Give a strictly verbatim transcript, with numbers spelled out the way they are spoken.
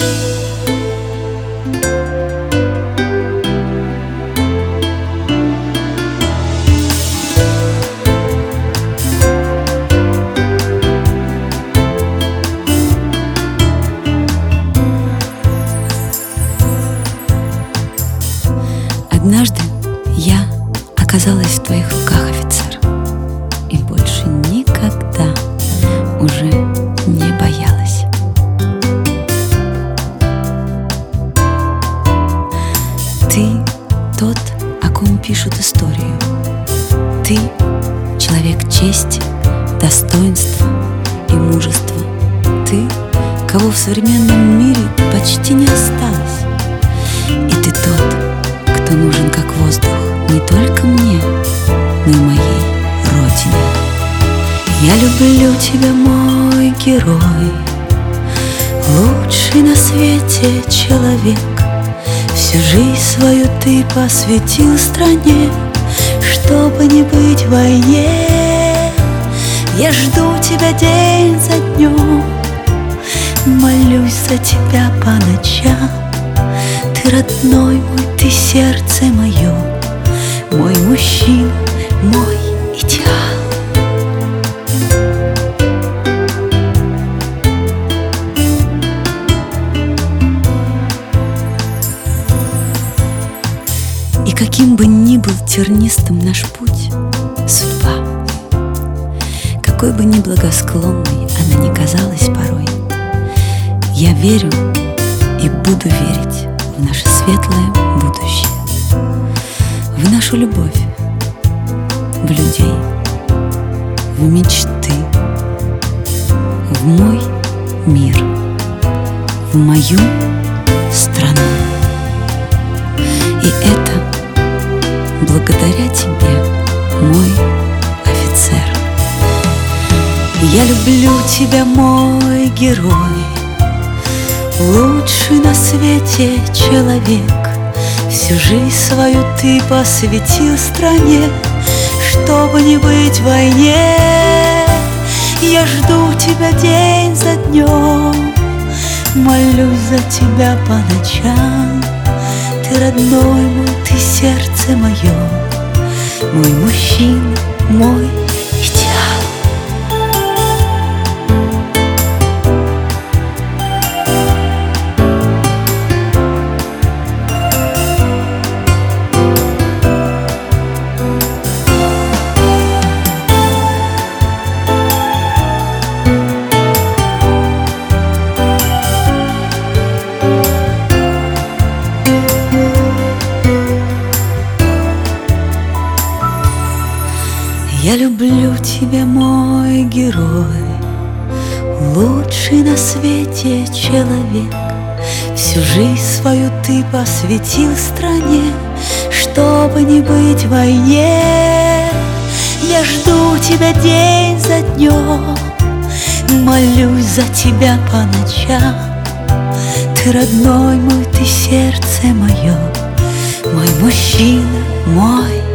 Однажды я оказалась в твоих руках, офицер, и больше никогда уже не боялась. Ты тот, о ком пишут историю. Ты человек чести, достоинства и мужества. Ты, кого в современном мире почти не осталось. И ты тот, кто нужен как воздух не только мне, но и моей родине. Я люблю тебя, мой герой, лучший на свете человек. Всю жизнь свою ты посвятил стране, чтобы не быть в войне. Я жду тебя день за днем, молюсь за тебя по ночам. Ты родной мой, ты сердце мое, мой мужчина, мой идеал. И каким бы ни был тернистым наш путь, судьба, какой бы ни благосклонной она ни казалась порой, я верю и буду верить в наше светлое будущее, в нашу любовь, в людей, в мечты, в мой мир, в мою страну. И это благодаря тебе, мой офицер. Я люблю тебя, мой герой, лучший на свете человек. Всю жизнь свою ты посвятил стране, чтобы не быть в войне. Я жду тебя день за днем, молюсь за тебя по ночам. Ты родной мой, ты сердце мое, мой мужчина, мой идеал. Я люблю тебя, мой герой, лучший на свете человек. Всю жизнь свою ты посвятил стране, чтобы не быть в войне. Я жду тебя день за днем, молюсь за тебя по ночам. Ты родной мой, ты сердце мое, мой мужчина, мой